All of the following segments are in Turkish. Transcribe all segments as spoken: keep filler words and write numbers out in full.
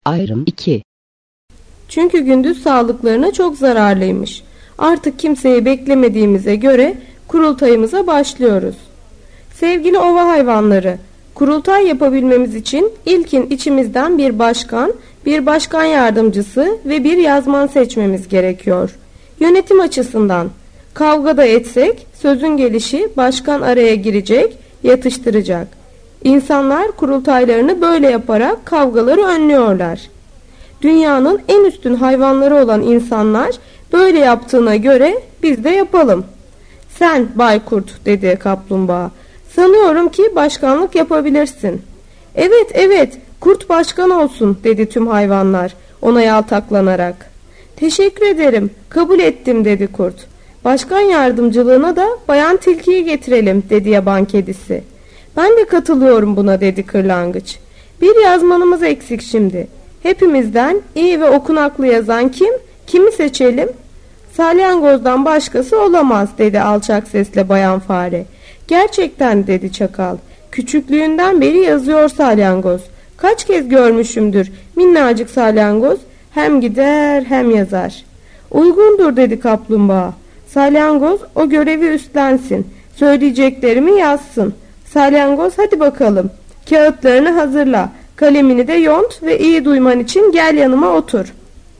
Ayrım iki. Çünkü gündüz sağlıklarına çok zararlıymış. Artık kimseyi beklemediğimize göre kurultayımıza başlıyoruz. Sevgili ova hayvanları, kurultay yapabilmemiz için ilkin içimizden bir başkan, bir başkan yardımcısı ve bir yazman seçmemiz gerekiyor. Yönetim açısından kavga da etsek sözün gelişi başkan araya girecek, yatıştıracak. İnsanlar kurultaylarını böyle yaparak kavgaları önlüyorlar. Dünyanın en üstün hayvanları olan insanlar böyle yaptığına göre biz de yapalım. Sen Baykurt, dedi kaplumbağa, sanıyorum ki başkanlık yapabilirsin. Evet evet, kurt başkan olsun, dedi tüm hayvanlar ona yaltaklanarak. Teşekkür ederim, kabul ettim, dedi kurt. Başkan yardımcılığına da bayan tilkiyi getirelim, dedi yaban kedisi. Ben de katılıyorum buna, dedi kırlangıç. Bir yazmanımız eksik şimdi. Hepimizden iyi ve okunaklı yazan kim? Kimi seçelim? Salyangozdan başkası olamaz, dedi alçak sesle bayan fare. Gerçekten, dedi çakal. Küçüklüğünden beri yazıyor salyangoz. Kaç kez görmüşümdür minnacık salyangoz. Hem gider hem yazar. Uygundur, dedi kaplumbağa. Salyangoz o görevi üstlensin. Söyleyeceklerimi yazsın. Salyangoz, hadi bakalım. Kağıtlarını hazırla. Kalemini de yont ve iyi duyman için gel yanıma otur.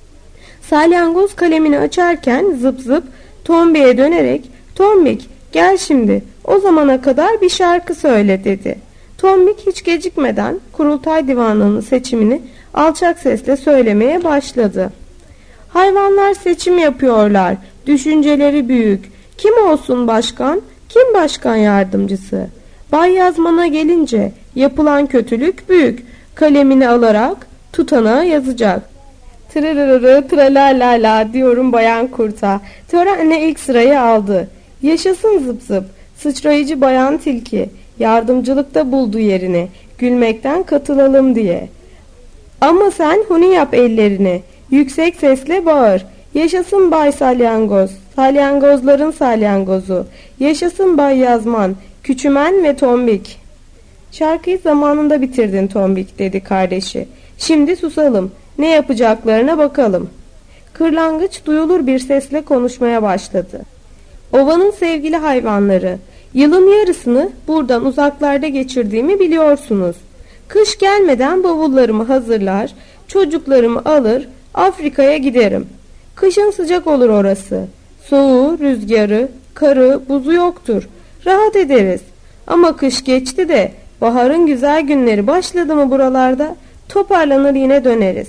Salyangoz kalemini açarken zıp zıp Tombik'e dönerek, Tombik gel şimdi, o zamana kadar bir şarkı söyle, dedi. Tombik hiç gecikmeden kurultay divanının seçimini alçak sesle söylemeye başladı. Hayvanlar seçim yapıyorlar, düşünceleri büyük. Kim olsun başkan, kim başkan yardımcısı? Bay yazmana gelince yapılan kötülük büyük. Kalemini alarak tutanağa yazacak. Tırırırı tralalala diyorum bayan kurta. Törenle ilk sırayı aldı. Yaşasın zıp zıp. Sıçrayıcı bayan tilki. Yardımcılıkta buldu yerini. Gülmekten katılalım diye. Ama sen huni yap ellerini. Yüksek sesle bağır. Yaşasın bay salyangoz. Salyangozların salyangozu. Yaşasın bay yazman. Küçümen ve tombik. Şarkıyı zamanında bitirdin Tombik, dedi kardeşi. Şimdi susalım. Ne yapacaklarına bakalım. Kırlangıç duyulur bir sesle konuşmaya başladı. Ovanın sevgili hayvanları, yılın yarısını buradan uzaklarda geçirdiğimi biliyorsunuz. Kış gelmeden bavullarımı hazırlar, çocuklarımı alır, Afrika'ya giderim. Kışın sıcak olur orası. Soğuğu, rüzgarı, karı, buzu yoktur. Rahat ederiz. Ama kış geçti de baharın güzel günleri başladı mı buralarda, toparlanır yine döneriz.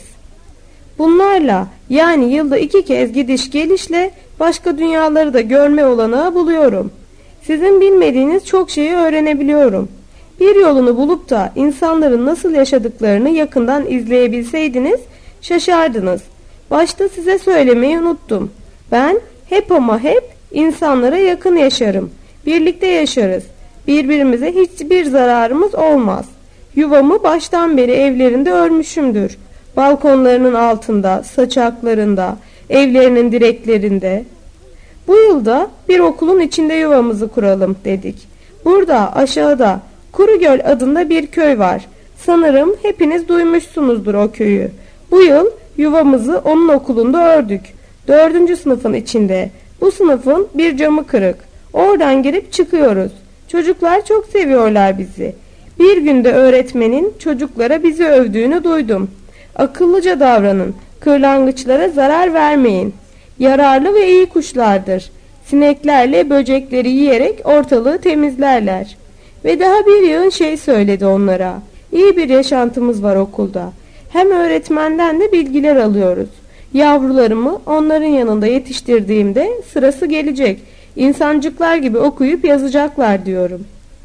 Bunlarla, yani yılda iki kez gidiş gelişle başka dünyaları da görme olanağı buluyorum. Sizin bilmediğiniz çok şeyi öğrenebiliyorum. Bir yolunu bulup da insanların nasıl yaşadıklarını yakından izleyebilseydiniz şaşardınız. Başta size söylemeyi unuttum. Ben hep ama hep insanlara yakın yaşarım. Birlikte yaşarız. Birbirimize hiçbir zararımız olmaz. Yuvamı baştan beri evlerinde örmüşümdür. Balkonlarının altında, saçaklarında, evlerinin direklerinde. Bu yılda bir okulun içinde yuvamızı kuralım, dedik. Burada aşağıda Kurugöl adında bir köy var. Sanırım hepiniz duymuşsunuzdur o köyü. Bu yıl yuvamızı onun okulunda ördük. Dördüncü sınıfın içinde. Bu sınıfın bir camı kırık. Oradan girip çıkıyoruz. Çocuklar çok seviyorlar bizi. Bir günde öğretmenin çocuklara bizi övdüğünü duydum. Akıllıca davranın. Kırlangıçlara zarar vermeyin. Yararlı ve iyi kuşlardır. Sineklerle böcekleri yiyerek ortalığı temizlerler. Ve daha bir yığın şey söyledi onlara. İyi bir yaşantımız var okulda. Hem öğretmenden de bilgiler alıyoruz. Yavrularımı onların yanında yetiştirdiğimde sırası gelecek. İnsancıklar gibi okuyup yazacaklar diyorum.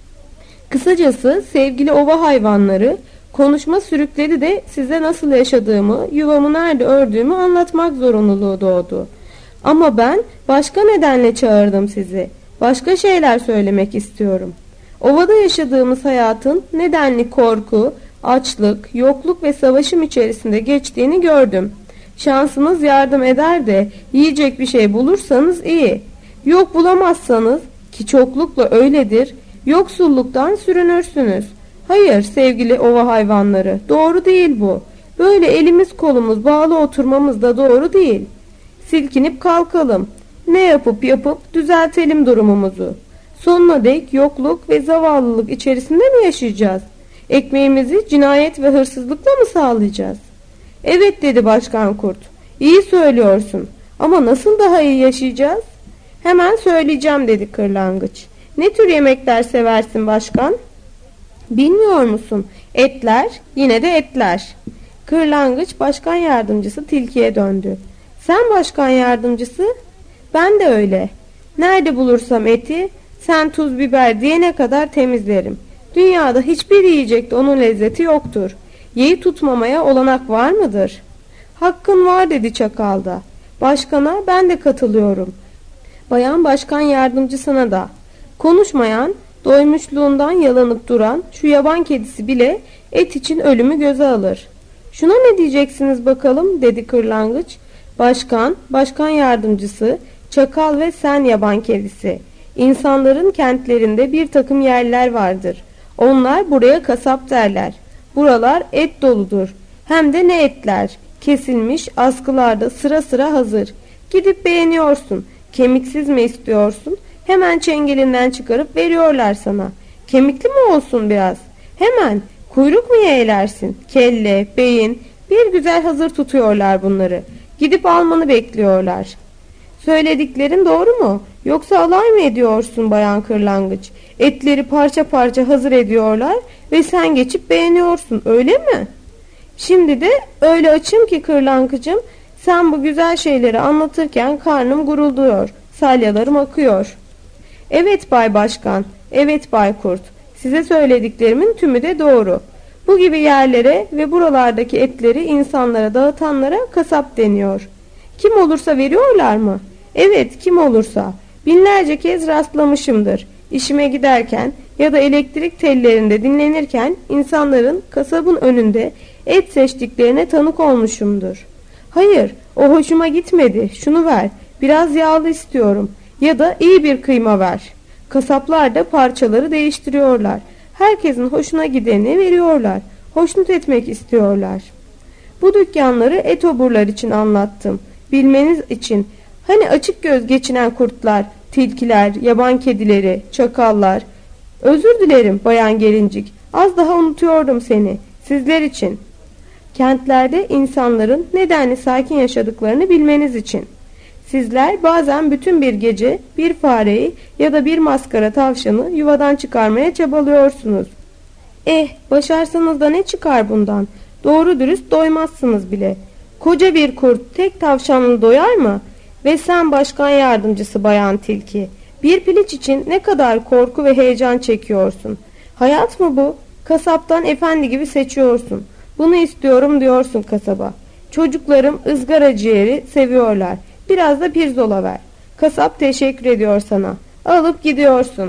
Kısacası sevgili ova hayvanları, konuşma sürükleri de size nasıl yaşadığımı, yuvamı nerede ördüğümü anlatmak zorunluluğu doğdu. Ama ben başka nedenle çağırdım sizi. Başka şeyler söylemek istiyorum. Ovada yaşadığımız hayatın nedenli korku, açlık, yokluk ve savaşım içerisinde geçtiğini gördüm. Şansınız yardım eder de yiyecek bir şey bulursanız iyi. Yok bulamazsanız, ki çoklukla öyledir, yoksulluktan sürünürsünüz. Hayır sevgili ova hayvanları, doğru değil bu. Böyle elimiz kolumuz bağlı oturmamız da doğru değil. Silkinip kalkalım. Ne yapıp yapıp düzeltelim durumumuzu. Sonuna dek yokluk ve zavallılık içerisinde mi yaşayacağız? Ekmeğimizi cinayet ve hırsızlıkla mı sağlayacağız? Evet dedi Başkan Kurt. İyi söylüyorsun. Ama nasıl daha iyi yaşayacağız? Hemen söyleyeceğim dedi Kırlangıç. Ne tür yemekler seversin başkan? Bilmiyor musun? Etler, yine de etler. Kırlangıç başkan yardımcısı tilkiye döndü. Sen başkan yardımcısı? Ben de öyle. Nerede bulursam eti, sen tuz biber diyene kadar temizlerim. Dünyada hiçbir yiyecekte onun lezzeti yoktur. Yeği tutmamaya olanak var mıdır? Hakkın var dedi çakal da. Başkana ben de katılıyorum. Bayan başkan yardımcısına da. Konuşmayan, doymuşluğundan yalanıp duran şu yaban kedisi bile et için ölümü göze alır. Şuna ne diyeceksiniz bakalım dedi Kırlangıç. Başkan, başkan yardımcısı, çakal ve sen yaban kedisi. İnsanların kentlerinde bir takım yerler vardır. Onlar buraya kasap derler. Buralar et doludur. Hem de ne etler. Kesilmiş askılarda sıra sıra hazır. Gidip beğeniyorsun. Kemiksiz mi istiyorsun? Hemen çengelinden çıkarıp veriyorlar sana. Kemikli mi olsun biraz? Hemen. Kuyruk mu yeğlersin? Kelle, beyin. Bir güzel hazır tutuyorlar bunları. Gidip almanı bekliyorlar. Söylediklerin doğru mu? Yoksa alay mı ediyorsun Bayan Kırlangıç? Etleri parça parça hazır ediyorlar ve sen geçip beğeniyorsun, öyle mi? Şimdi de öyle açım ki Kırlangıcım, sen bu güzel şeyleri anlatırken karnım gurulduyor, salyalarım akıyor. Evet Bay Başkan, evet Bay Kurt, size söylediklerimin tümü de doğru. Bu gibi yerlere ve buralardaki etleri insanlara dağıtanlara kasap deniyor. Kim olursa veriyorlar mı? Evet, kim olursa. Binlerce kez rastlamışımdır. İşime giderken ya da elektrik tellerinde dinlenirken insanların kasabın önünde et seçtiklerine tanık olmuşumdur. Hayır, o hoşuma gitmedi. Şunu ver. Biraz yağlı istiyorum. Ya da iyi bir kıyma ver. Kasaplar da parçaları değiştiriyorlar. Herkesin hoşuna gideni veriyorlar. Hoşnut etmek istiyorlar. Bu dükkanları etoburlar için anlattım. Bilmeniz için. Hani açık göz geçinen kurtlar, tilkiler, yaban kedileri, çakallar. Özür dilerim Bayan Gelincik. Az daha unutuyordum seni. Sizler için. Kentlerde insanların nedenli sakin yaşadıklarını bilmeniz için. Sizler bazen bütün bir gece bir fareyi ya da bir maskara tavşanı yuvadan çıkarmaya çabalıyorsunuz. Eh, başarsanız da ne çıkar bundan? Doğru dürüst doymazsınız bile. Koca bir kurt tek tavşanlı doyar mı? Ve sen başkan yardımcısı Bayan Tilki. Bir piliç için ne kadar korku ve heyecan çekiyorsun. Hayat mı bu? Kasaptan efendi gibi seçiyorsun. Bunu istiyorum diyorsun kasaba. Çocuklarım ızgara ciğeri seviyorlar. Biraz da pirzola ver. Kasap teşekkür ediyor sana. Alıp gidiyorsun.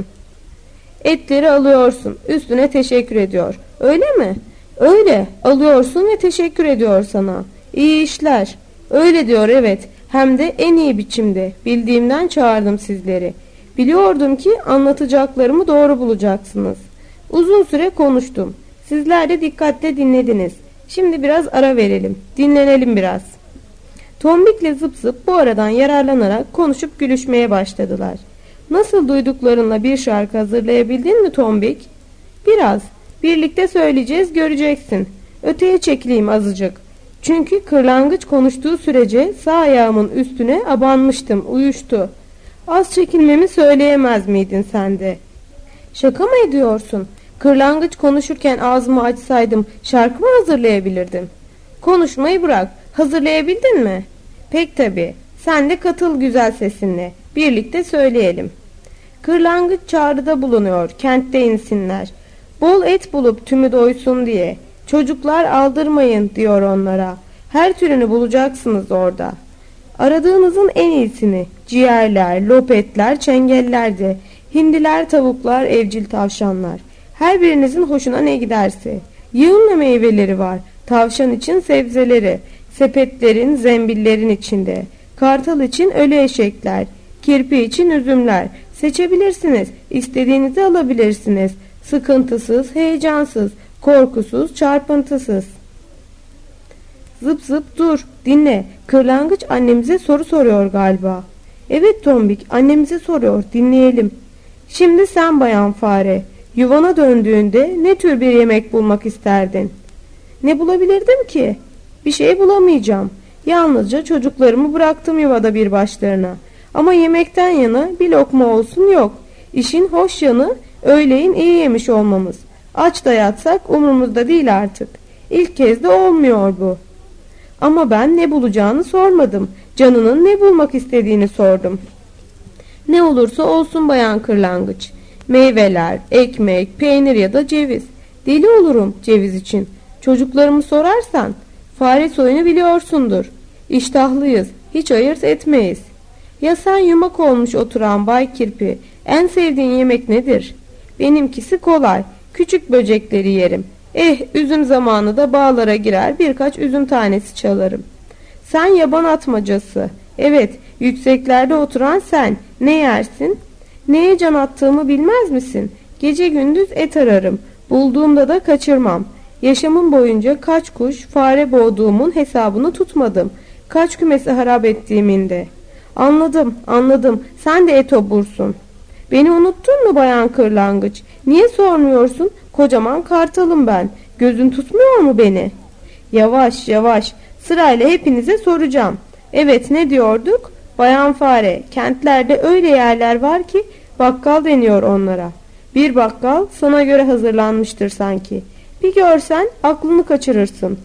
Etleri alıyorsun. Üstüne teşekkür ediyor. Öyle mi? Öyle. Alıyorsun ve teşekkür ediyor sana. İyi işler. Öyle diyor, evet. Hem de en iyi biçimde. Bildiğimden çağırdım sizleri. Biliyordum ki anlatacaklarımı doğru bulacaksınız. Uzun süre konuştum. Sizler de dikkatle dinlediniz. Şimdi biraz ara verelim. Dinlenelim biraz. Tombik'le Zıp Zıp bu aradan yararlanarak konuşup gülüşmeye başladılar. Nasıl duyduklarınla bir şarkı hazırlayabildin mi Tombik? Biraz. Birlikte söyleyeceğiz, göreceksin. Öteye çekileyim azıcık. Çünkü Kırlangıç konuştuğu sürece sağ ayağımın üstüne abanmıştım, uyuştu. Az çekilmemi söyleyemez miydin sen de? Şaka mı ediyorsun? Kırlangıç konuşurken ağzımı açsaydım şarkı mı hazırlayabilirdim? Konuşmayı bırak. Hazırlayabildin mi? Pek tabii. Sen de katıl güzel sesinle. Birlikte söyleyelim. Kırlangıç çağrıda bulunuyor. Kentte insinler. Bol et bulup tümü doysun diye. Çocuklar aldırmayın diyor onlara. Her türünü bulacaksınız orada. Aradığınızın en iyisini. Ciğerler, lopetler, çengeller de. Hindiler, tavuklar, evcil tavşanlar. Her birinizin hoşuna ne giderse. Yığınla meyveleri var. Tavşan için sebzeleri. Sepetlerin, zembillerin içinde. Kartal için ölü eşekler. Kirpi için üzümler. Seçebilirsiniz. İstediğinizi alabilirsiniz. Sıkıntısız, heyecansız, korkusuz, çarpıntısız. Zıp zıp dur, dinle. Kırlangıç annemize soru soruyor galiba. Evet Tombik, annemize soruyor, dinleyelim. Şimdi sen bayan fare, yuvana döndüğünde ne tür bir yemek bulmak isterdin? Ne bulabilirdim ki? Bir şey bulamayacağım. Yalnızca çocuklarımı bıraktım yuvada bir başlarına. Ama yemekten yana bir lokma olsun yok. İşin hoş yanı öğleyin iyi yemiş olmamız. Aç da yatsak umurumuzda değil artık. İlk kez de olmuyor bu. Ama ben ne bulacağını sormadım. Canının ne bulmak istediğini sordum. Ne olursa olsun bayan kırlangıç. Meyveler, ekmek, peynir ya da ceviz. Deli olurum ceviz için. Çocuklarımı sorarsan fare soyunu biliyorsundur. İştahlıyız, hiç ayırt etmeyiz. Ya sen yumak olmuş oturan Bay Kirpi, en sevdiğin yemek nedir? Benimkisi kolay, küçük böcekleri yerim. Eh, üzüm zamanı da bağlara girer birkaç üzüm tanesi çalarım. Sen yaban atmacası. Evet, yükseklerde oturan sen. Ne yersin? Neye can attığımı bilmez misin? Gece gündüz et ararım. Bulduğumda da kaçırmam. Yaşamım boyunca kaç kuş, fare boğduğumun hesabını tutmadım. Kaç kümesi harap ettiğimin de. Anladım, anladım. Sen de et obursun. Beni unuttun mu bayan kırlangıç? Niye sormuyorsun? Kocaman kartalım ben. Gözün tutmuyor mu beni? Yavaş, yavaş. Sırayla hepinize soracağım. Evet, ne diyorduk? Bayan fare, kentlerde öyle yerler var ki bakkal deniyor onlara. Bir bakkal sana göre hazırlanmıştır sanki. Bir görsen aklını kaçırırsın.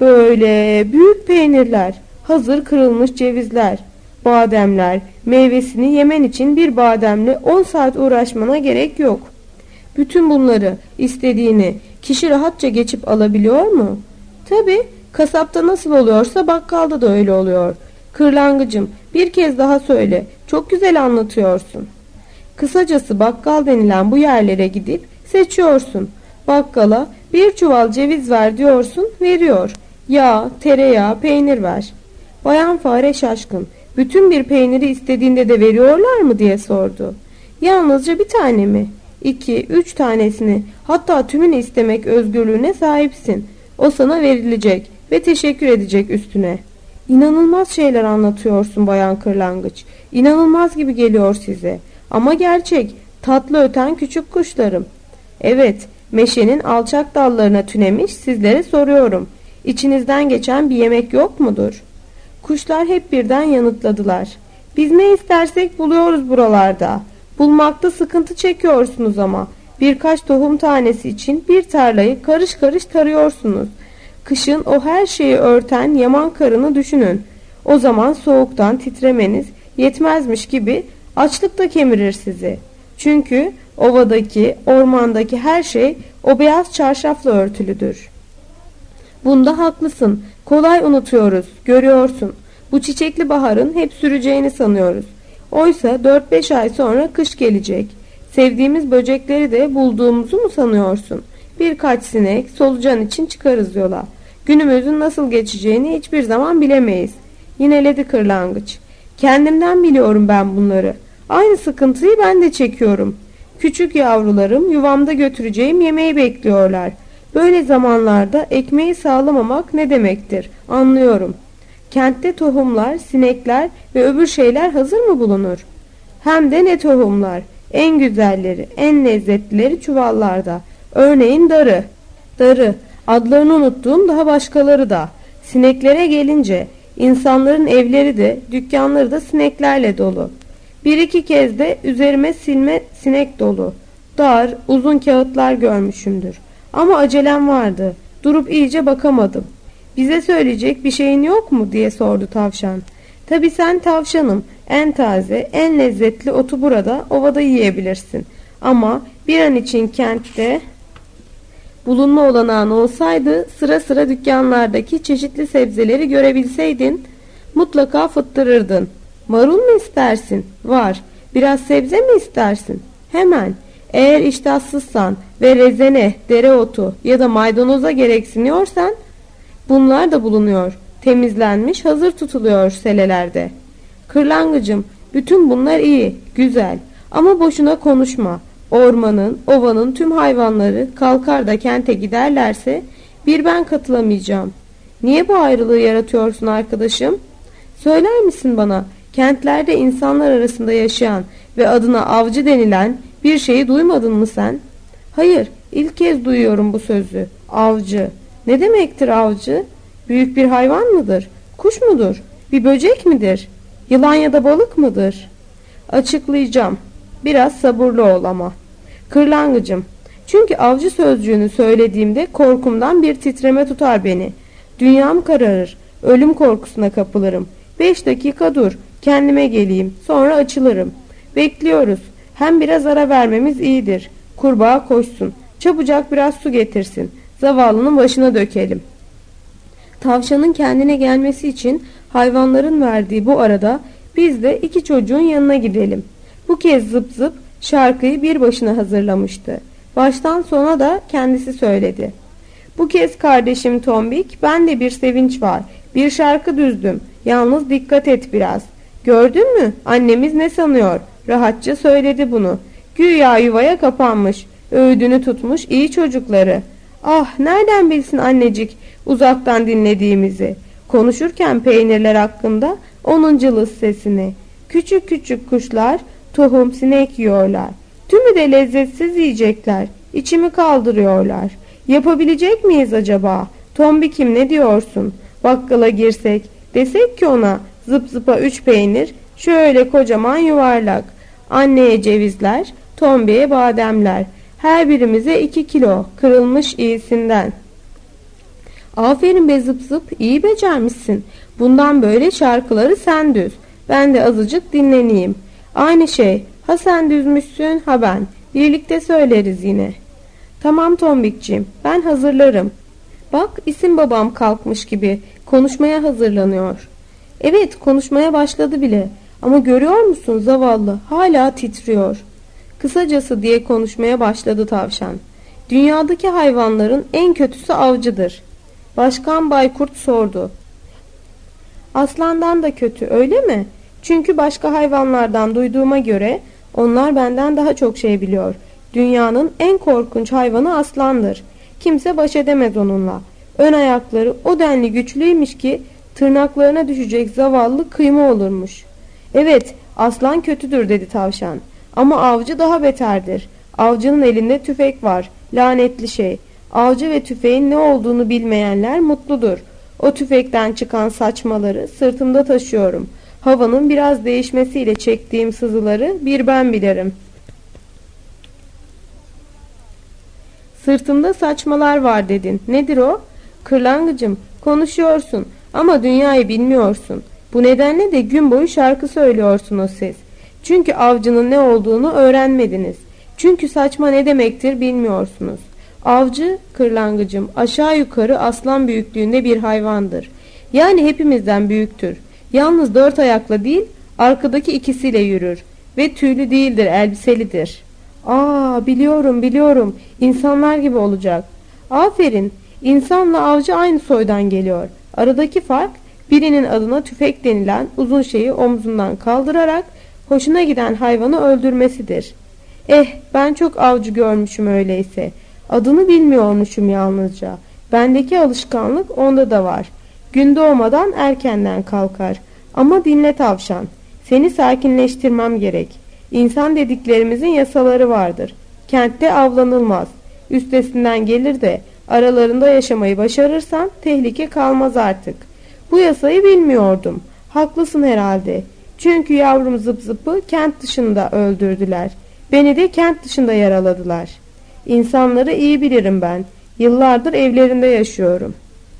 Böyle büyük peynirler, hazır kırılmış cevizler, bademler, meyvesini yemen için bir bademle on saat uğraşmana gerek yok. Bütün bunları istediğini kişi rahatça geçip alabiliyor mu? Tabii, kasapta nasıl oluyorsa bakkalda da öyle oluyor. Kırlangıcım, bir kez daha söyle, çok güzel anlatıyorsun. Kısacası bakkal denilen bu yerlere gidip seçiyorsun. Bakkala bir çuval ceviz ver diyorsun, veriyor. Yağ, tereyağı, peynir ver. Bayan fare şaşkın. Bütün bir peyniri istediğinde de veriyorlar mı diye sordu. Yalnızca bir tane mi? İki, üç tanesini, hatta tümünü istemek özgürlüğüne sahipsin. O sana verilecek ve teşekkür edecek üstüne. İnanılmaz şeyler anlatıyorsun bayan kırlangıç. İnanılmaz gibi geliyor size. Ama gerçek, tatlı öten küçük kuşlarım. Evet, meşenin alçak dallarına tünemiş sizlere soruyorum. İçinizden geçen bir yemek yok mudur? Kuşlar hep birden yanıtladılar. Biz ne istersek buluyoruz buralarda. Bulmakta sıkıntı çekiyorsunuz ama. Birkaç tohum tanesi için bir tarlayı karış karış tarıyorsunuz. Kışın o her şeyi örten yaman karını düşünün. O zaman soğuktan titremeniz yetmezmiş gibi açlık da kemirir sizi. Çünkü ovadaki, ormandaki her şey o beyaz çarşafla örtülüdür. Bunda haklısın. Kolay unutuyoruz, görüyorsun. Bu çiçekli baharın hep süreceğini sanıyoruz. Oysa dört beş ay sonra kış gelecek. Sevdiğimiz böcekleri de bulduğumuzu mu sanıyorsun? Birkaç sinek, solucan için çıkarız yola. Günümüzün nasıl geçeceğini hiçbir zaman bilemeyiz. Yineledi kırlangıç. Kendimden biliyorum ben bunları. Aynı sıkıntıyı ben de çekiyorum. Küçük yavrularım yuvamda götüreceğim yemeği bekliyorlar. Böyle zamanlarda ekmeği sağlamamak ne demektir? Anlıyorum. Kentte tohumlar, sinekler ve öbür şeyler hazır mı bulunur? Hem de ne tohumlar? En güzelleri, en lezzetlileri çuvallarda. Örneğin darı. Darı, adlarını unuttuğum daha başkaları da. Sineklere gelince, insanların evleri de, dükkanları da sineklerle dolu. Bir iki kez de üzerime silme sinek dolu. Dar, uzun kağıtlar görmüşümdür. Ama acelem vardı. Durup iyice bakamadım. Bize söyleyecek bir şeyin yok mu diye sordu tavşan. Tabii sen tavşanım. En taze, en lezzetli otu burada, ovada yiyebilirsin. Ama bir an için kentte bulunma olanağın olsaydı sıra sıra dükkanlardaki çeşitli sebzeleri görebilseydin mutlaka fıttırırdın. Marul mu istersin? Var. Biraz sebze mi istersin? Hemen. Eğer iştahsızsan ve rezene, dereotu ya da maydanoza gereksiniyorsan bunlar da bulunuyor. Temizlenmiş, hazır tutuluyor selelerde. Kırlangıcım, bütün bunlar iyi, güzel ama boşuna konuşma. Ormanın, ovanın tüm hayvanları kalkar da kente giderlerse bir ben katılamayacağım. Niye bu ayrılığı yaratıyorsun arkadaşım? Söyler misin bana, kentlerde insanlar arasında yaşayan ve adına avcı denilen bir şeyi duymadın mı sen? Hayır, ilk kez duyuyorum bu sözü. Avcı. Ne demektir avcı? Büyük bir hayvan mıdır? Kuş mudur? Bir böcek midir? Yılan ya da balık mıdır? Açıklayacağım. Biraz sabırlı ol ama. Kırlangıcım. Çünkü avcı sözcüğünü söylediğimde korkumdan bir titreme tutar beni. Dünyam kararır. Ölüm korkusuna kapılırım. Beş dakika dur. Kendime geleyim. Sonra açılırım. Bekliyoruz. Hem biraz ara vermemiz iyidir. Kurbağa koşsun. Çabucak biraz su getirsin. Zavallının başına dökelim. Tavşanın kendine gelmesi için hayvanların verdiği bu arada biz de iki çocuğun yanına gidelim. Bu kez zıp zıp şarkıyı bir başına hazırlamıştı. Baştan sona da kendisi söyledi. Bu kez kardeşim Tombik, bende bir sevinç var. Bir şarkı düzdüm. Yalnız dikkat et biraz. Gördün mü? Annemiz ne sanıyor? Rahatça söyledi bunu. Güya yuvaya kapanmış. Öğüdünü tutmuş iyi çocukları. Ah, nereden bilsin annecik uzaktan dinlediğimizi. Konuşurken peynirler hakkında onun cılız sesini. Küçük küçük kuşlar tohum sinek yiyorlar. Tümü de lezzetsiz yiyecekler. İçimi kaldırıyorlar. Yapabilecek miyiz acaba? Tombikim, ne diyorsun? Bakkala girsek, desek ki ona zıp zıpa üç peynir, şöyle kocaman yuvarlak. Anneye cevizler, Tombi'ye bademler. Her birimize iki kilo kırılmış iyisinden. Aferin be zıp zıp, iyi becermişsin. Bundan böyle şarkıları sen düz. Ben de azıcık dinleneyim. Aynı şey, ha sen düzmüşsün ha ben. Birlikte söyleriz yine. Tamam Tombikciğim, ben hazırlarım. Bak, isim babam kalkmış gibi konuşmaya hazırlanıyor. Evet, konuşmaya başladı bile. Ama görüyor musun zavallı, hala titriyor. Kısacası diye konuşmaya başladı tavşan. Dünyadaki hayvanların en kötüsü avcıdır. Başkan Baykurt sordu. Aslandan da kötü, öyle mi? Çünkü başka hayvanlardan duyduğuma göre onlar benden daha çok şey biliyor. Dünyanın en korkunç hayvanı aslandır. Kimse baş edemez onunla. Ön ayakları o denli güçlüymüş ki tırnaklarına düşecek zavallı kıyma olurmuş. Evet, aslan kötüdür dedi tavşan. Ama avcı daha beterdir. Avcının elinde tüfek var. Lanetli şey. Avcı ve tüfeğin ne olduğunu bilmeyenler mutludur. O tüfekten çıkan saçmaları sırtımda taşıyorum. Havanın biraz değişmesiyle çektiğim sızıları bir ben bilirim. Sırtımda saçmalar var dedin. Nedir o? Kırlangıcım, konuşuyorsun ama dünyayı bilmiyorsun. Bu nedenle de gün boyu şarkı söylüyorsunuz siz. Çünkü avcının ne olduğunu öğrenmediniz. Çünkü saçma ne demektir bilmiyorsunuz. Avcı, kırlangıcım, aşağı yukarı aslan büyüklüğünde bir hayvandır. Yani hepimizden büyüktür. Yalnız dört ayakla değil, arkadaki ikisiyle yürür. Ve tüylü değildir, elbiselidir. Aa, biliyorum biliyorum, İnsanlar gibi olacak. Aferin, insanla avcı aynı soydan geliyor. Aradaki fark, birinin adına tüfek denilen uzun şeyi omzundan kaldırarak hoşuna giden hayvanı öldürmesidir. Eh, ben çok avcı görmüşüm öyleyse. Adını bilmiyormuşum yalnızca. Bendeki alışkanlık onda da var. Gün doğmadan erkenden kalkar. Ama dinle tavşan. Seni sakinleştirmem gerek. İnsan dediklerimizin yasaları vardır. Kentte avlanılmaz. Üstesinden gelir de aralarında yaşamayı başarırsan tehlike kalmaz artık. Bu yasayı bilmiyordum. Haklısın herhalde. Çünkü yavrum zıp zıpı kent dışında öldürdüler. Beni de kent dışında yaraladılar. İnsanları iyi bilirim ben. Yıllardır evlerinde yaşıyorum.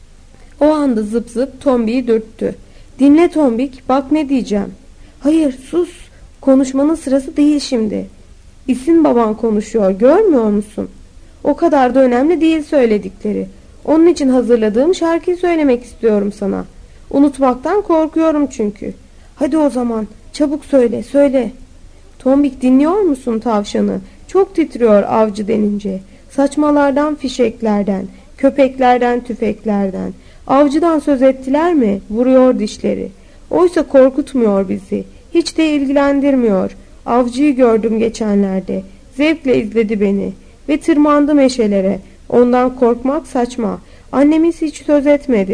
O anda zıp zıp Tombik'i dürttü. Dinle Tombik, bak ne diyeceğim. Hayır, sus. Konuşmanın sırası değil şimdi. İsim baban konuşuyor, görmüyor musun? O kadar da önemli değil söyledikleri. Onun için hazırladığım şarkıyı söylemek istiyorum sana. Unutmaktan korkuyorum çünkü. Hadi o zaman, çabuk söyle, söyle. Tombik, dinliyor musun tavşanı? Çok titriyor avcı denince. Saçmalardan, fişeklerden, köpeklerden, tüfeklerden. Avcıdan söz ettiler mi? Vuruyor dişleri. Oysa korkutmuyor bizi. Hiç de ilgilendirmiyor. Avcıyı gördüm geçenlerde. Zevkle izledi beni. Ve tırmandım eşelere. Ondan korkmak saçma. Annemiz hiç söz etmedi.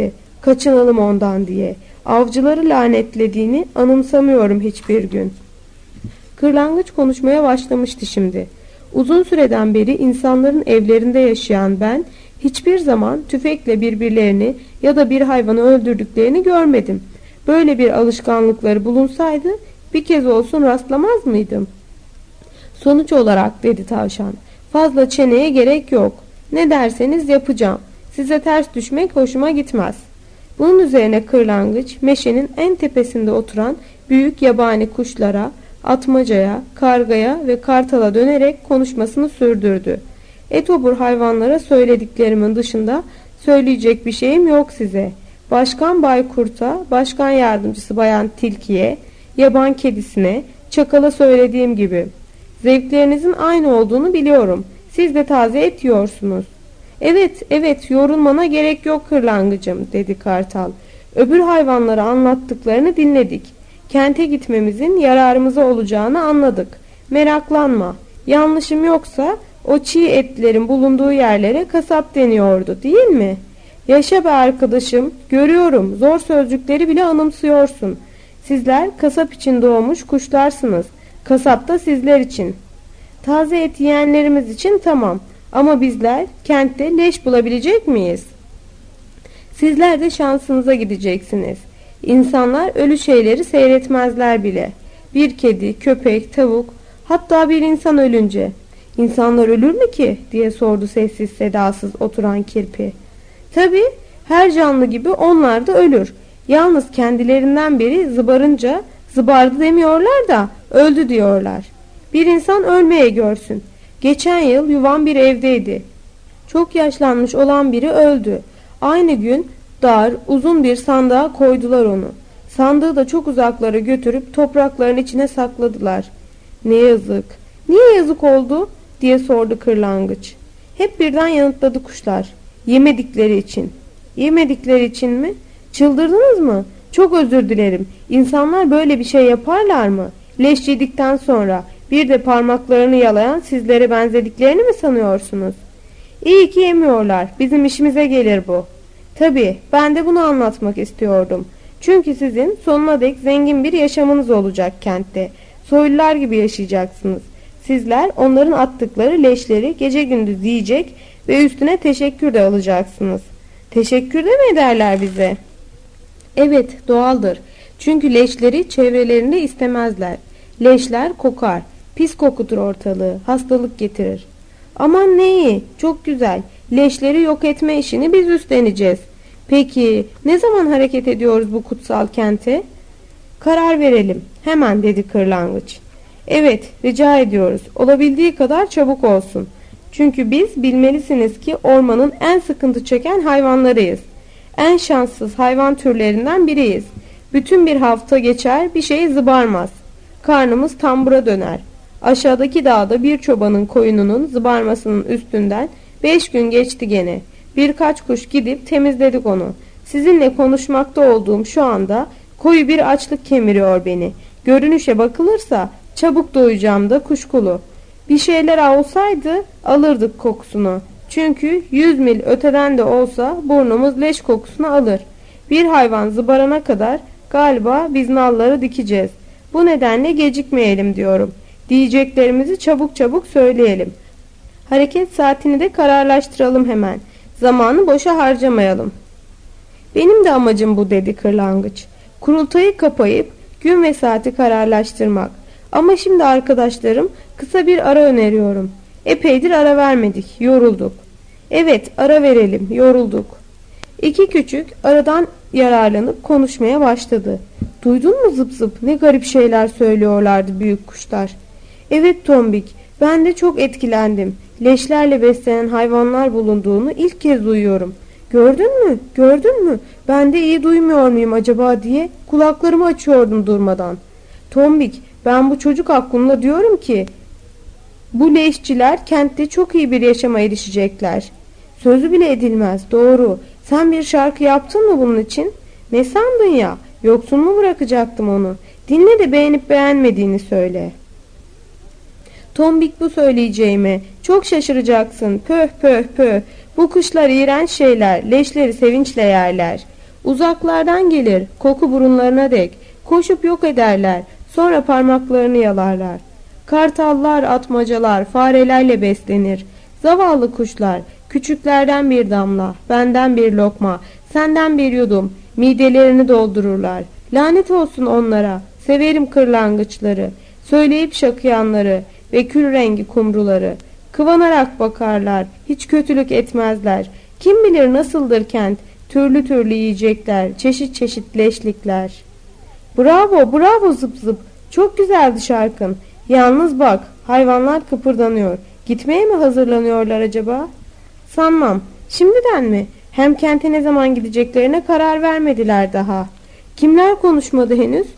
Kaçınalım ondan diye. Avcıları lanetlediğini anımsamıyorum hiçbir gün. Kırlangıç konuşmaya başlamıştı şimdi. Uzun süreden beri insanların evlerinde yaşayan ben hiçbir zaman tüfekle birbirlerini ya da bir hayvanı öldürdüklerini görmedim. Böyle bir alışkanlıkları bulunsaydı bir kez olsun rastlamaz mıydım? Sonuç olarak dedi tavşan, fazla çeneye gerek yok. Ne derseniz yapacağım. Size ters düşmek hoşuma gitmez. Bunun üzerine kırlangıç meşenin en tepesinde oturan büyük yabani kuşlara, atmacaya, kargaya ve kartala dönerek konuşmasını sürdürdü. Etobur hayvanlara söylediklerimin dışında söyleyecek bir şeyim yok size. Başkan Bay Kurt'a, başkan yardımcısı Bayan Tilki'ye, yaban kedisine, çakala söylediğim gibi. Zevklerinizin aynı olduğunu biliyorum. Siz de taze et yiyorsunuz. Evet, evet, yorulmana gerek yok kırlangıcım, dedi kartal. Öbür hayvanlara anlattıklarını dinledik. Kente gitmemizin yararımıza olacağını anladık. Meraklanma. Yanlışım yoksa o çiğ etlerin bulunduğu yerlere kasap deniyordu, değil mi? Yaşa be arkadaşım, görüyorum, zor sözcükleri bile anımsıyorsun. Sizler kasap için doğmuş kuşlarsınız. Kasap da sizler için. Taze et yiyenlerimiz için tamam. Ama bizler kentte leş bulabilecek miyiz? Sizler de şansınıza gideceksiniz. İnsanlar ölü şeyleri seyretmezler bile. Bir kedi, köpek, tavuk, hatta bir insan ölünce. İnsanlar ölür mü ki? Diye sordu sessiz sedasız oturan kirpi. Tabii, her canlı gibi onlar da ölür. Yalnız kendilerinden biri zıbarınca zıbardı demiyorlar da öldü diyorlar. Bir insan ölmeye görsün. Geçen yıl yuvan bir evdeydi. Çok yaşlanmış olan biri öldü. Aynı gün dar, uzun bir sandığa koydular onu. Sandığı da çok uzaklara götürüp toprakların içine sakladılar. Ne yazık. Niye yazık oldu? Diye sordu kırlangıç. Hep birden yanıtladı kuşlar. Yemedikleri için. Yemedikleri için mi? Çıldırdınız mı? Çok özür dilerim. İnsanlar böyle bir şey yaparlar mı? Leş yedikten sonra bir de parmaklarını yalayan sizlere benzediklerini mi sanıyorsunuz? İyi ki yemiyorlar. Bizim işimize gelir bu. Tabii, ben de bunu anlatmak istiyordum. Çünkü sizin sonuna dek zengin bir yaşamınız olacak kentte. Soylular gibi yaşayacaksınız. Sizler onların attıkları leşleri gece gündüz yiyecek ve üstüne teşekkür de alacaksınız. Teşekkür de mi ederler bize? Evet, doğaldır. Çünkü leşleri çevrelerinde istemezler. Leşler kokar. Pis kokutur ortalığı. Hastalık getirir. Aman ne iyi. Çok güzel. Leşleri yok etme işini biz üstleneceğiz. Peki ne zaman hareket ediyoruz bu kutsal kente? Karar verelim. Hemen, dedi kırlangıç. Evet, rica ediyoruz. Olabildiği kadar çabuk olsun. Çünkü biz bilmelisiniz ki ormanın en sıkıntı çeken hayvanlarıyız. En şanssız hayvan türlerinden biriyiz. Bütün bir hafta geçer, bir şey zıbarmaz. Karnımız tambura döner. Aşağıdaki dağda bir çobanın koyununun zıbarmasının üstünden beş gün geçti gene. Birkaç kuş gidip temizledik onu. Sizinle konuşmakta olduğum şu anda koyu bir açlık kemiriyor beni. Görünüşe bakılırsa çabuk doyacağım da kuşkulu. Bir şeyler olsaydı alırdık kokusunu. Çünkü yüz mil öteden de olsa burnumuz leş kokusunu alır. Bir hayvan zıbarana kadar galiba biz nalları dikeceğiz. Bu nedenle gecikmeyelim diyorum. Diyeceklerimizi çabuk çabuk söyleyelim. Hareket saatini de kararlaştıralım hemen. Zamanı boşa harcamayalım. Benim de amacım bu, dedi kırlangıç. Kurultayı kapayıp gün ve saati kararlaştırmak. Ama şimdi arkadaşlarım kısa bir ara öneriyorum. Epeydir ara vermedik, yorulduk. Evet, ara verelim, yorulduk. İki küçük aradan yararlanıp konuşmaya başladı. Duydun mu zıp zıp, ne garip şeyler söylüyorlardı büyük kuşlar. Evet Tombik, ben de çok etkilendim. Leşlerle beslenen hayvanlar bulunduğunu ilk kez duyuyorum. Gördün mü, gördün mü? Ben de iyi duymuyor muyum acaba diye kulaklarımı açıyordum durmadan. Tombik, ben bu çocuk aklımla diyorum ki bu leşçiler kentte çok iyi bir yaşama erişecekler. Sözü bile edilmez, doğru. Sen bir şarkı yaptın mı bunun için? Ne sandın ya? Yoksun mu bırakacaktım onu? Dinle de beğenip beğenmediğini söyle. Tombik bu söyleyeceğime. Çok şaşıracaksın. Pöh pöh pöh. Bu kuşlar iğrenç şeyler. Leşleri sevinçle yerler. Uzaklardan gelir, koku burunlarına dek. Koşup yok ederler, sonra parmaklarını yalarlar. Kartallar, atmacalar, farelerle beslenir. Zavallı kuşlar, küçüklerden bir damla, benden bir lokma, senden bir yudum, midelerini doldururlar. Lanet olsun onlara, severim kırlangıçları, söyleyip şakıyanları ve kül rengi kumruları. Kıvanarak bakarlar, hiç kötülük etmezler. Kim bilir nasıldır kent, türlü türlü yiyecekler, çeşit çeşit leşlikler. Bravo, bravo zıp zıp, çok güzeldi şarkın. Yalnız bak, hayvanlar kıpırdanıyor. Gitmeye mi hazırlanıyorlar acaba? Sanmam. Şimdiden mi? Hem kente ne zaman gideceklerine karar vermediler daha. Kimler konuşmadı henüz?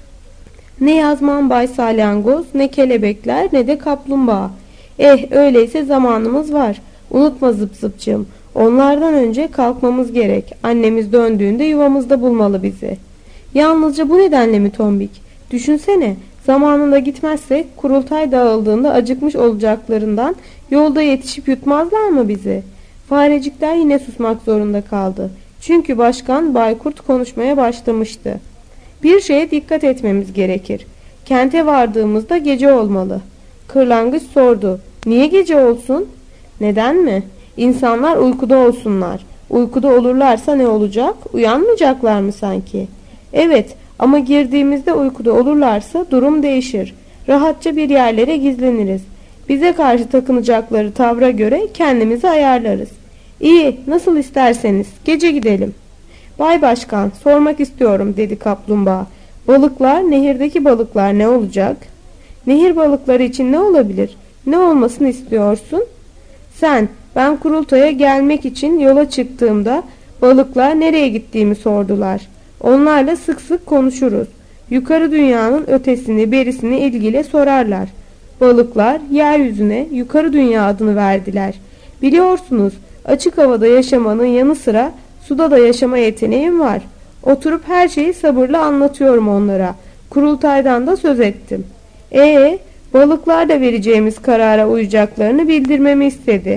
Ne yazman Bay Salyangoz, ne kelebekler, ne de kaplumbağa. Eh, öyleyse zamanımız var. Unutma zıp zıpcığım. Onlardan önce kalkmamız gerek. Annemiz döndüğünde yuvamızda bulmalı bizi. Yalnızca bu nedenle mi Tombik? Düşünsene, zamanında gitmezsek kurultay dağıldığında acıkmış olacaklarından yolda yetişip yutmazlar mı bizi? Farecikler yine susmak zorunda kaldı. Çünkü başkan Baykurt konuşmaya başlamıştı. Bir şeye dikkat etmemiz gerekir. Kente vardığımızda gece olmalı. Kırlangıç sordu. Niye gece olsun? Neden mi? İnsanlar uykuda olsunlar. Uykuda olurlarsa ne olacak? Uyanmayacaklar mı sanki? Evet, ama girdiğimizde uykuda olurlarsa durum değişir. Rahatça bir yerlere gizleniriz. Bize karşı takınacakları tavra göre kendimizi ayarlarız. İyi, nasıl isterseniz. Gece gidelim. Bay Başkan, sormak istiyorum dedi kaplumbağa. Balıklar, nehirdeki balıklar ne olacak? Nehir balıkları için ne olabilir? Ne olmasını istiyorsun? Sen, ben kurultaya gelmek için yola çıktığımda balıklar nereye gittiğimi sordular. Onlarla sık sık konuşuruz. Yukarı dünyanın ötesini berisini ilgili sorarlar. Balıklar yeryüzüne yukarı dünya adını verdiler. Biliyorsunuz, açık havada yaşamanın yanı sıra suda da yaşama yeteneğim var. Oturup her şeyi sabırla anlatıyorum onlara. Kurultaydan da söz ettim. Ee, balıklar da vereceğimiz karara uyacaklarını bildirmemi istedi.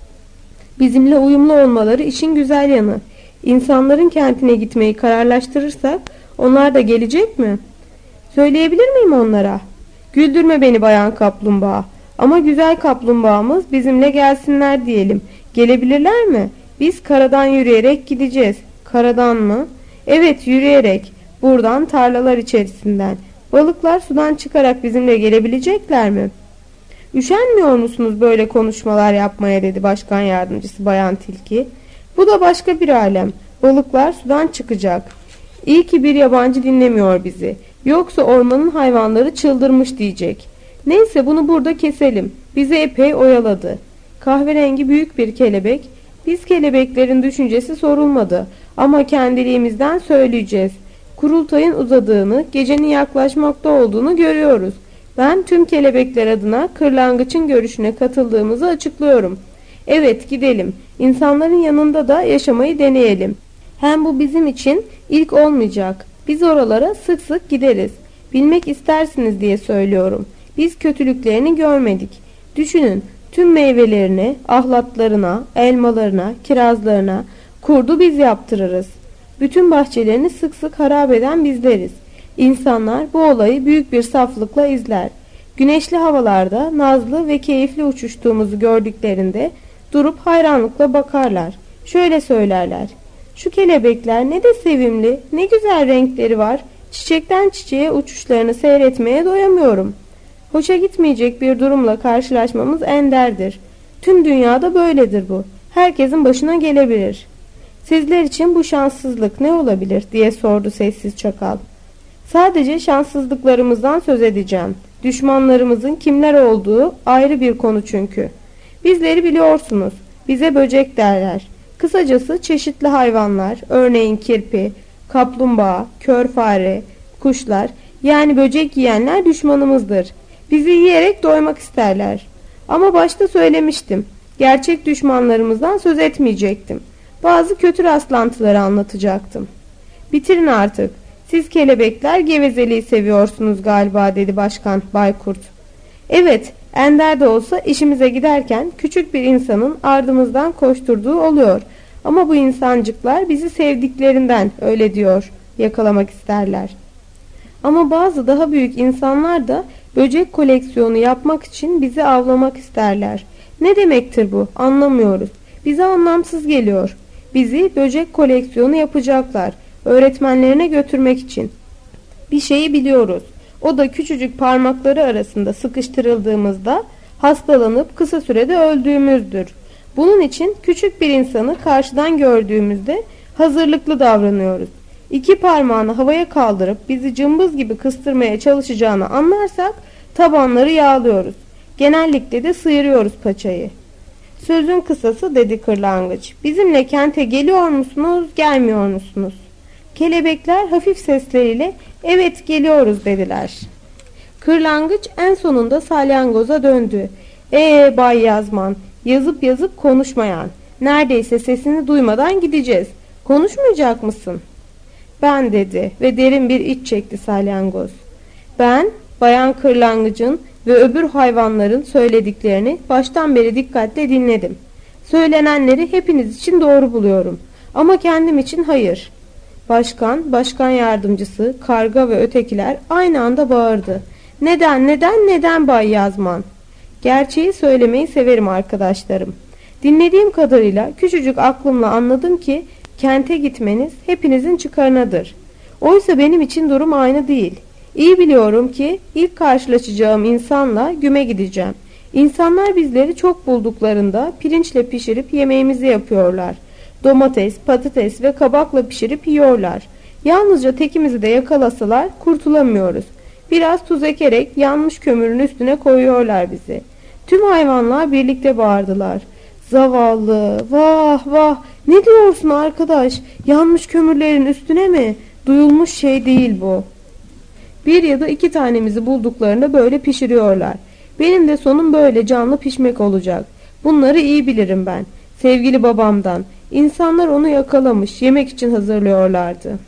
Bizimle uyumlu olmaları işin güzel yanı. İnsanların kentine gitmeyi kararlaştırırsak onlar da gelecek mi? Söyleyebilir miyim onlara? Güldürme beni bayan kaplumbağa. Ama güzel kaplumbağamız bizimle gelsinler diyelim. Gelebilirler mi? Biz karadan yürüyerek gideceğiz. Karadan mı? Evet, yürüyerek. Buradan tarlalar içerisinden. Balıklar sudan çıkarak bizimle gelebilecekler mi? Üşenmiyor musunuz böyle konuşmalar yapmaya dedi başkan yardımcısı bayan Tilki. Bu da başka bir alem. Balıklar sudan çıkacak. İyi ki bir yabancı dinlemiyor bizi. Yoksa ormanın hayvanları çıldırmış diyecek. Neyse bunu burada keselim. Bizi epey oyaladı. Kahverengi büyük bir kelebek. Biz kelebeklerin düşüncesi sorulmadı. Ama kendiliğimizden söyleyeceğiz. Kurultayın uzadığını, gecenin yaklaşmakta olduğunu görüyoruz. Ben tüm kelebekler adına kırlangıçın görüşüne katıldığımızı açıklıyorum. Evet, gidelim. İnsanların yanında da yaşamayı deneyelim. Hem bu bizim için ilk olmayacak. Biz oralara sık sık gideriz. Bilmek istersiniz diye söylüyorum. Biz kötülüklerini görmedik. Düşünün, tüm meyvelerini, ahlatlarına, elmalarına, kirazlarına, kurdu biz yaptırırız. Bütün bahçelerini sık sık harap eden bizleriz. İnsanlar bu olayı büyük bir saflıkla izler. Güneşli havalarda nazlı ve keyifli uçuştuğumuzu gördüklerinde durup hayranlıkla bakarlar. Şöyle söylerler. Şu kelebekler ne de sevimli, ne güzel renkleri var. Çiçekten çiçeğe uçuşlarını seyretmeye doyamıyorum. Hoşa gitmeyecek bir durumla karşılaşmamız enderdir. Tüm dünyada böyledir bu. Herkesin başına gelebilir. Sizler için bu şanssızlık ne olabilir diye sordu sessiz çakal. Sadece şanssızlıklarımızdan söz edeceğim. Düşmanlarımızın kimler olduğu ayrı bir konu çünkü. Bizleri biliyorsunuz. Bize böcek derler. Kısacası çeşitli hayvanlar, örneğin kirpi, kaplumbağa, kör fare, kuşlar, yani böcek yiyenler düşmanımızdır. Bizi yiyerek doymak isterler. Ama başta söylemiştim. Gerçek düşmanlarımızdan söz etmeyecektim. Bazı kötü rastlantıları anlatacaktım. Bitirin artık. Siz kelebekler gevezeliği seviyorsunuz galiba dedi başkan Baykurt. Evet, ender de olsa işimize giderken küçük bir insanın ardımızdan koşturduğu oluyor. Ama bu insancıklar bizi sevdiklerinden öyle diyor, yakalamak isterler. Ama bazı daha büyük insanlar da böcek koleksiyonu yapmak için bizi avlamak isterler. Ne demektir bu? Anlamıyoruz. Bize anlamsız geliyor. Bizi böcek koleksiyonu yapacaklar. Öğretmenlerine götürmek için. Bir şeyi biliyoruz. O da küçücük parmakları arasında sıkıştırıldığımızda hastalanıp kısa sürede öldüğümüzdür. Bunun için küçük bir insanı karşıdan gördüğümüzde hazırlıklı davranıyoruz. İki parmağını havaya kaldırıp bizi cımbız gibi kıstırmaya çalışacağını anlarsak tabanları yağlıyoruz. Genellikle de sıyırıyoruz paçayı. Sözün kısası dedi kırlangıç. Bizimle kente geliyor musunuz, gelmiyor musunuz? Kelebekler hafif sesleriyle evet geliyoruz dediler. Kırlangıç en sonunda salyangoza döndü. Ee Bay Yazman, yazıp yazıp konuşmayan. Neredeyse sesini duymadan gideceğiz. Konuşmayacak mısın? Ben dedi ve derin bir iç çekti salyangoz. Ben Bayan Kırlangıç'ın ve öbür hayvanların söylediklerini baştan beri dikkatle dinledim. Söylenenleri hepiniz için doğru buluyorum. Ama kendim için hayır. Başkan, başkan yardımcısı, karga ve ötekiler aynı anda bağırdı. Neden, neden, neden Bay Yazman? Gerçeği söylemeyi severim arkadaşlarım. Dinlediğim kadarıyla küçücük aklımla anladım ki kente gitmeniz hepinizin çıkarınadır. Oysa benim için durum aynı değil. İyi biliyorum ki ilk karşılaşacağım insanla güme gideceğim. İnsanlar bizleri çok bulduklarında pirinçle pişirip yemeğimizi yapıyorlar. Domates, patates ve kabakla pişirip yiyorlar. Yalnızca tekimizi de yakalasalar kurtulamıyoruz. Biraz tuz ekerek yanmış kömürün üstüne koyuyorlar bizi. Tüm hayvanlar birlikte bağırdılar. Zavallı, vah vah, ne diyorsun arkadaş? Yanmış kömürlerin üstüne mi? Duyulmuş şey değil bu. Bir ya da iki tanemizi bulduklarında böyle pişiriyorlar. Benim de sonum böyle canlı pişmek olacak. Bunları iyi bilirim ben. Sevgili babamdan. İnsanlar onu yakalamış, yemek için hazırlıyorlardı.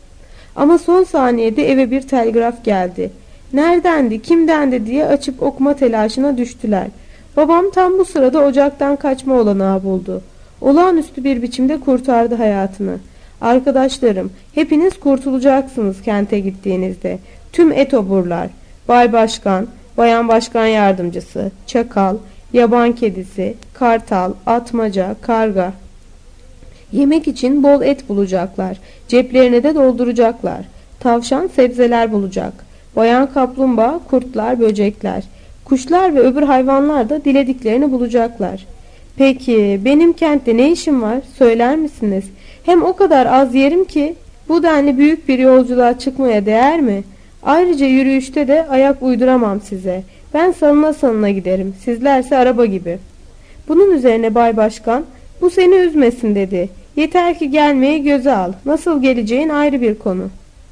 Ama son saniyede eve bir telgraf geldi. Neredendi, kimdendi diye açıp okuma telaşına düştüler. Babam tam bu sırada ocaktan kaçma olanağı buldu. Olağanüstü bir biçimde kurtardı hayatını. Arkadaşlarım, hepiniz kurtulacaksınız kente gittiğinizde. Tüm etoburlar, Bay Başkan, Bayan Başkan Yardımcısı, Çakal, Yaban Kedisi, Kartal, Atmaca, Karga. Yemek için bol et bulacaklar. Ceplerine de dolduracaklar. Tavşan sebzeler bulacak. Bayan kaplumbağa, kurtlar, böcekler. Kuşlar ve öbür hayvanlar da dilediklerini bulacaklar. Peki benim kentte ne işim var? Söyler misiniz? Hem o kadar az yerim ki bu denli büyük bir yolculuğa çıkmaya değer mi? Ayrıca yürüyüşte de ayak uyduramam size. Ben salına salına giderim. Sizlerse araba gibi. Bunun üzerine Bay Başkan, bu seni üzmesin dedi. Yeter ki gelmeyi göze al. Nasıl geleceğin ayrı bir konu.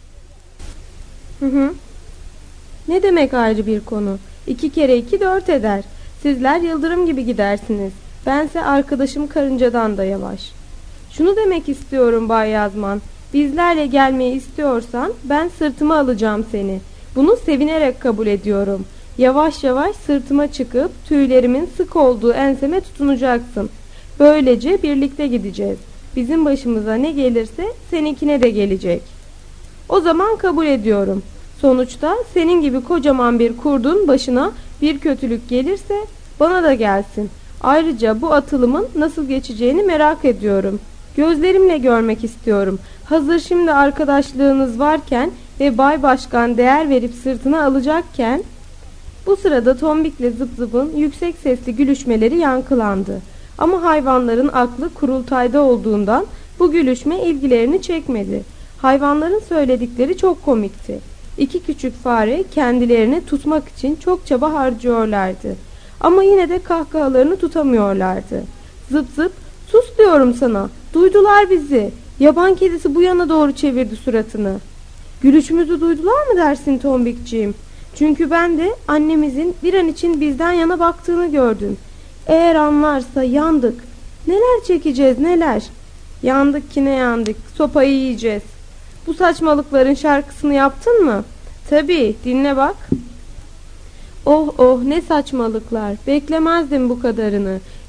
Hı hı. Ne demek ayrı bir konu? İki kere iki dört eder. Sizler yıldırım gibi gidersiniz. Bense arkadaşım karıncadan da yavaş. Şunu demek istiyorum Bay Yazman. Bizlerle gelmeyi istiyorsan ben sırtıma alacağım seni. Bunu sevinerek kabul ediyorum. Yavaş yavaş sırtıma çıkıp tüylerimin sık olduğu enseme tutunacaksın. Böylece birlikte gideceğiz. Bizim başımıza ne gelirse seninkine de gelecek. O zaman kabul ediyorum. Sonuçta senin gibi kocaman bir kurdun başına bir kötülük gelirse bana da gelsin. Ayrıca bu atılımın nasıl geçeceğini merak ediyorum. Gözlerimle görmek istiyorum. Hazır şimdi arkadaşlığınız varken ve Bay Başkan değer verip sırtına alacakken... Bu sırada Tombik'le Zıp Zıp'ın yüksek sesli gülüşmeleri yankılandı. Ama hayvanların aklı kurultayda olduğundan bu gülüşme ilgilerini çekmedi. Hayvanların söyledikleri çok komikti. İki küçük fare kendilerini tutmak için çok çaba harcıyorlardı. Ama yine de kahkahalarını tutamıyorlardı. Zıp Zıp, sus diyorum sana, duydular bizi. Yaban kedisi bu yana doğru çevirdi suratını. Gülüşümüzü duydular mı dersin Tombikciğim? Çünkü ben de annemizin bir an için bizden yana baktığını gördüm. Eğer anlarsa yandık. Neler çekeceğiz neler. Yandık ki ne yandık. Sopayı yiyeceğiz. Bu saçmalıkların şarkısını yaptın mı? Tabii, dinle bak. Oh oh ne saçmalıklar. Beklemezdim bu kadarını.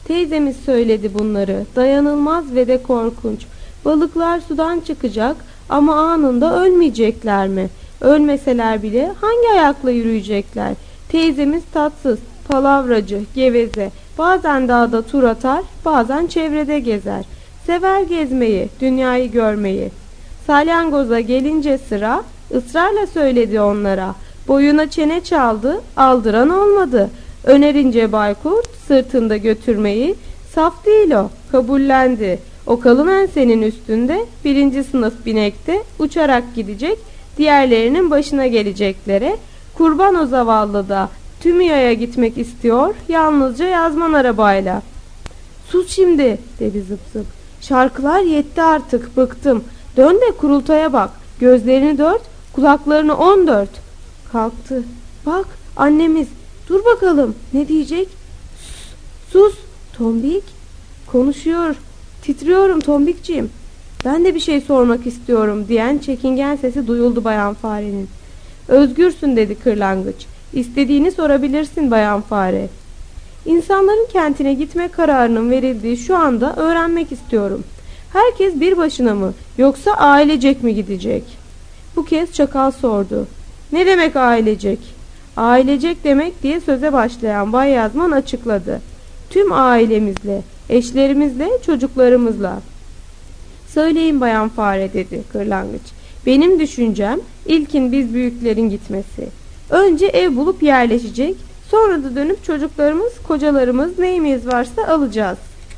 Teyzemiz söyledi bunları. Dayanılmaz ve de korkunç. Balıklar sudan çıkacak ama anında ölmeyecekler mi? Ölmeseler bile hangi ayakla yürüyecekler? Teyzemiz tatsız, palavracı, geveze. Bazen dağda tur atar, bazen çevrede gezer. Sever gezmeyi, dünyayı görmeyi. Salyangoza gelince sıra, ısrarla söyledi onlara. Boyuna çene çaldı, aldıran olmadı. Önerince baykurt sırtında götürmeyi, saf değil o, kabullendi. O kalın ensenin üstünde birinci sınıf binekte uçarak gidecek, diğerlerinin başına geleceklere. Kurban o zavallı da Tümiya'ya gitmek istiyor, yalnızca yazman arabayla. Sus şimdi, dedi zıp zıp. Şarkılar yetti artık, bıktım. Dön de kurultaya bak, gözlerini dört, kulaklarını on dört. Kalktı. Bak annemiz, dur bakalım ne diyecek? Sus, sus Tombik. Konuşuyor. Titriyorum Tombikciğim. Ben de bir şey sormak istiyorum diyen çekingen sesi duyuldu Bayan Fare'nin. Özgürsün dedi kırlangıç. İstediğini sorabilirsin Bayan Fare. İnsanların kentine gitme kararının verildiği şu anda öğrenmek istiyorum. Herkes bir başına mı yoksa ailecek mi gidecek? Bu kez çakal sordu. Ne demek ailecek? Ailecek demek diye söze başlayan Bay Yazman açıkladı. Tüm ailemizle, eşlerimizle, çocuklarımızla. Söyleyin Bayan Fare dedi kırlangıç. Benim düşüncem ilkin biz büyüklerin gitmesi. Önce ev bulup yerleşecek, sonra da dönüp çocuklarımız, kocalarımız neyimiz varsa alacağız.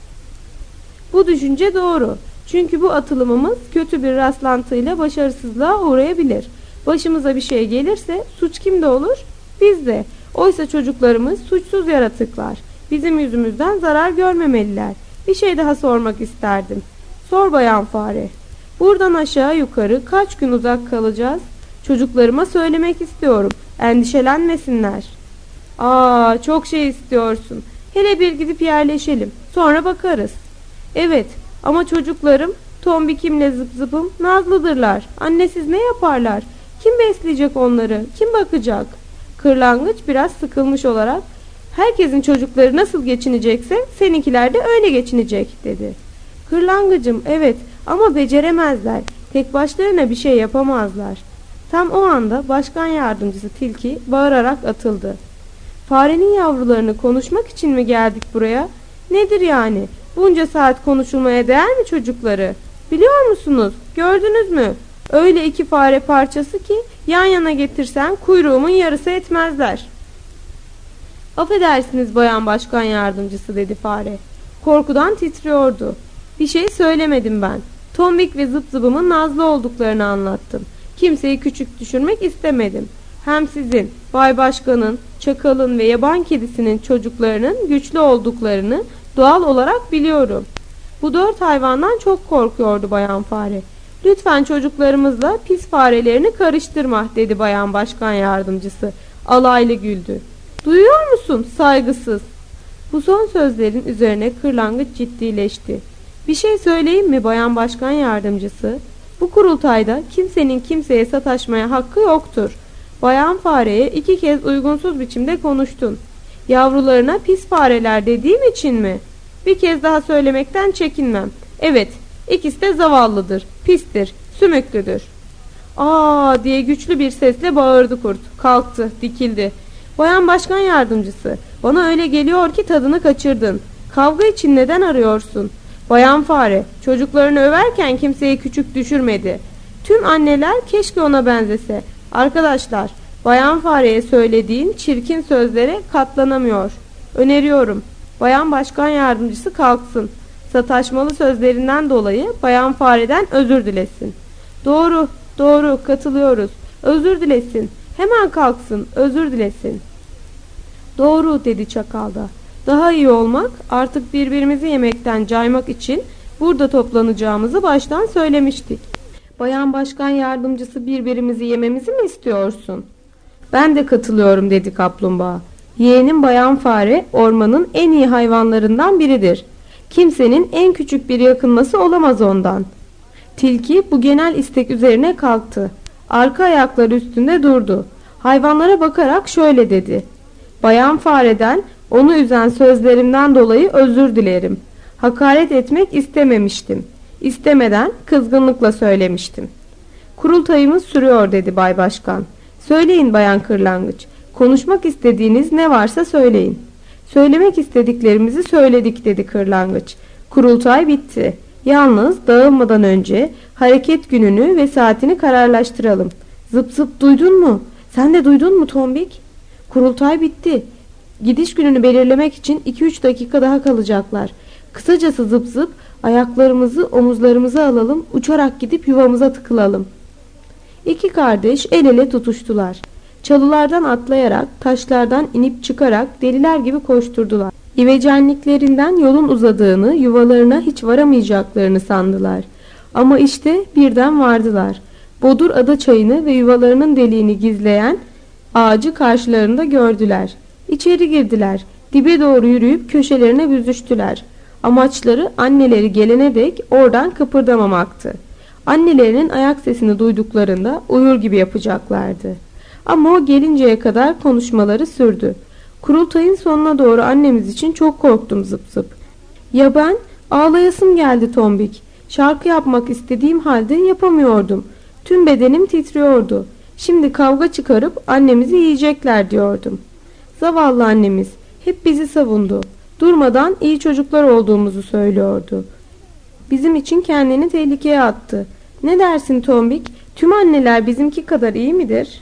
Bu düşünce doğru. Çünkü bu atılımımız kötü bir rastlantıyla başarısızlığa uğrayabilir. Başımıza bir şey gelirse suç kimde olur? Bizde. Oysa çocuklarımız suçsuz yaratıklar. Bizim yüzümüzden zarar görmemeliler. Bir şey daha sormak isterdim. Sor Bayan Fare. Buradan aşağı yukarı kaç gün uzak kalacağız? Çocuklarıma söylemek istiyorum. Endişelenmesinler. Aa, çok şey istiyorsun. Hele bir gidip yerleşelim. Sonra bakarız. Evet, ama çocuklarım Tombik'imle Zıp Zıp'ım nazlıdırlar. Annesiz ne yaparlar? Kim besleyecek onları? Kim bakacak? Kırlangıç biraz sıkılmış olarak herkesin çocukları nasıl geçinecekse seninkiler de öyle geçinecek dedi. Kırlangıcım evet ama beceremezler. Tek başlarına bir şey yapamazlar. Tam o anda başkan yardımcısı Tilki bağırarak atıldı. Farenin yavrularını konuşmak için mi geldik buraya? Nedir yani? Bunca saat konuşulmaya değer mi çocukları? Biliyor musunuz? Gördünüz mü? Öyle iki fare parçası ki yan yana getirsen kuyruğumun yarısı etmezler. Affedersiniz Bayan Başkan Yardımcısı dedi fare. Korkudan titriyordu. Bir şey söylemedim ben. Tombik ve Zıp Zıp'ımın nazlı olduklarını anlattım. Kimseyi küçük düşürmek istemedim. Hem sizin, Bay Başkan'ın, Çakal'ın ve yaban kedisinin çocuklarının güçlü olduklarını doğal olarak biliyorum. Bu dört hayvandan çok korkuyordu Bayan Fare. Lütfen çocuklarımızla pis farelerini karıştırma dedi Bayan Başkan Yardımcısı. Alaylı güldü. Duyuyor musun saygısız? Bu son sözlerin üzerine kırlangıç ciddileşti. Bir şey söyleyeyim mi Bayan Başkan Yardımcısı? Bu kurultayda kimsenin kimseye sataşmaya hakkı yoktur. Bayan Fare'ye iki kez uygunsuz biçimde konuştun. Yavrularına pis fareler dediğim için mi? Bir kez daha söylemekten çekinmem. Evet, ikisi de zavallıdır, pistir, sümüklüdür. Aa diye güçlü bir sesle bağırdı kurt. Kalktı, dikildi. Bayan Başkan Yardımcısı, bana öyle geliyor ki tadını kaçırdın. Kavga için neden arıyorsun? Bayan Fare, çocuklarını överken kimseyi küçük düşürmedi. Tüm anneler keşke ona benzese. Arkadaşlar, Bayan Fare'ye söylediğin çirkin sözlere katlanamıyor. Öneriyorum, Bayan Başkan Yardımcısı kalksın. Sataşmalı sözlerinden dolayı Bayan Fare'den özür dilesin. Doğru, doğru, katılıyoruz. Özür dilesin. Hemen kalksın, özür dilesin. Doğru dedi Çakal da. Daha iyi olmak, artık birbirimizi yemekten caymak için burada toplanacağımızı baştan söylemiştik. Bayan Başkan Yardımcısı birbirimizi yememizi mi istiyorsun? Ben de katılıyorum dedi Kaplumbağa. Yeğenim Bayan Fare ormanın en iyi hayvanlarından biridir. Kimsenin en küçük bir yakınması olamaz ondan. Tilki bu genel istek üzerine kalktı. Arka ayakları üstünde durdu. Hayvanlara bakarak şöyle dedi. Bayan Fare'den Onu üzen sözlerimden dolayı özür dilerim. Hakaret etmek istememiştim. İstemeden kızgınlıkla söylemiştim. Kurultayımız sürüyor dedi Bay Başkan. Söyleyin Bayan Kırlangıç. Konuşmak istediğiniz ne varsa söyleyin. Söylemek istediklerimizi söyledik dedi Kırlangıç. Kurultay bitti. Yalnız dağılmadan önce hareket gününü ve saatini kararlaştıralım. Zıp zıp duydun mu? Sen de duydun mu Tombik? Kurultay bitti. Gidiş gününü belirlemek için iki üç dakika daha kalacaklar. Kısacası zıp zıp ayaklarımızı omuzlarımıza alalım, uçarak gidip yuvamıza tıkılalım. İki kardeş el ele tutuştular. Çalılardan atlayarak, taşlardan inip çıkarak deliler gibi koşturdular. İvecenliklerinden yolun uzadığını, yuvalarına hiç varamayacaklarını sandılar. Ama işte birden vardılar. Bodur ada çayını ve yuvalarının deliğini gizleyen ağacı karşılarında gördüler. İçeri girdiler. Dibe doğru yürüyüp köşelerine büzüştüler. Amaçları anneleri gelene dek oradan kıpırdamamaktı. Annelerinin ayak sesini duyduklarında uyur gibi yapacaklardı. Ama o gelinceye kadar konuşmaları sürdü. Kurultayın sonuna doğru annemiz için çok korktum zıp zıp. Ya ben? Ağlayasım geldi Tombik. Şarkı yapmak istediğim halde yapamıyordum. Tüm bedenim titriyordu. Şimdi kavga çıkarıp annemizi yiyecekler diyordum. Zavallı annemiz hep bizi savundu. Durmadan iyi çocuklar olduğumuzu söylüyordu. Bizim için kendini tehlikeye attı. Ne dersin Tombik? Tüm anneler bizimki kadar iyi midir?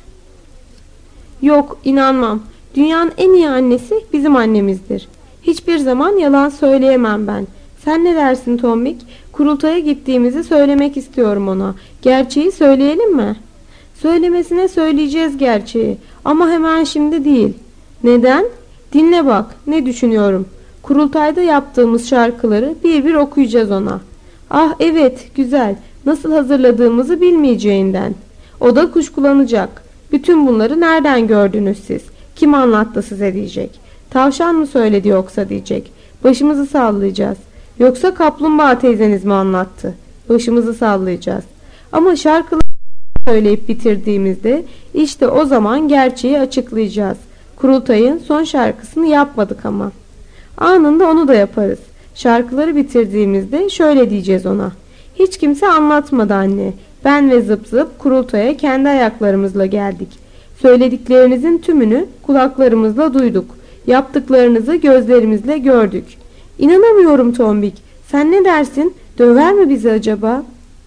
Yok, inanmam. Dünyanın en iyi annesi bizim annemizdir. Hiçbir zaman yalan söyleyemem ben. Sen ne dersin Tombik? Kurultaya gittiğimizi söylemek istiyorum ona. Gerçeği söyleyelim mi? Söylemesine söyleyeceğiz gerçeği. Ama hemen şimdi değil. Neden? Dinle bak, ne düşünüyorum. Kurultayda yaptığımız şarkıları bir bir okuyacağız ona. Ah evet, güzel. Nasıl hazırladığımızı bilmeyeceğinden. O da kuşkulanacak. Bütün bunları nereden gördünüz siz? Kim anlattı size diyecek. Tavşan mı söyledi yoksa diyecek. Başımızı sallayacağız. Yoksa kaplumbağa teyzeniz mi anlattı? Başımızı sallayacağız. Ama şarkıları söyleyip bitirdiğimizde işte o zaman gerçeği açıklayacağız. Kurultayın son şarkısını yapmadık ama. Anında onu da yaparız. Şarkıları bitirdiğimizde şöyle diyeceğiz ona. Hiç kimse anlatmadı anne. Ben ve Zıp Zıp kurultaya kendi ayaklarımızla geldik. Söylediklerinizin tümünü kulaklarımızla duyduk. Yaptıklarınızı gözlerimizle gördük. İnanamıyorum Tombik. Sen ne dersin? Döver mi bizi acaba?